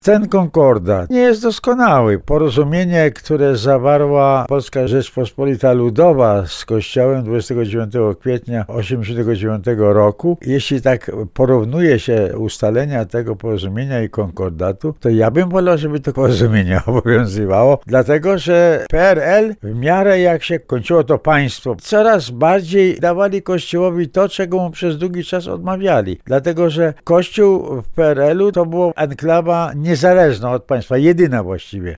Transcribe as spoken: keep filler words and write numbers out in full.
Ten konkordat nie jest doskonały. Porozumienie, które zawarła Polska Rzeczpospolita Ludowa z Kościołem dwudziestego dziewiątego kwietnia tysiąc dziewięćset osiemdziesiątego dziewiątego roku, jeśli tak porównuje się ustalenia tego porozumienia i konkordatu, to ja bym wolał, żeby to porozumienie obowiązywało, dlatego że P R L w miarę jak się kończyło to państwo, coraz bardziej dawali Kościołowi to, czego mu przez długi czas odmawiali. Dlatego, że Kościół w P R L u to była enklawa niezależna od państwa, jedyna właściwie.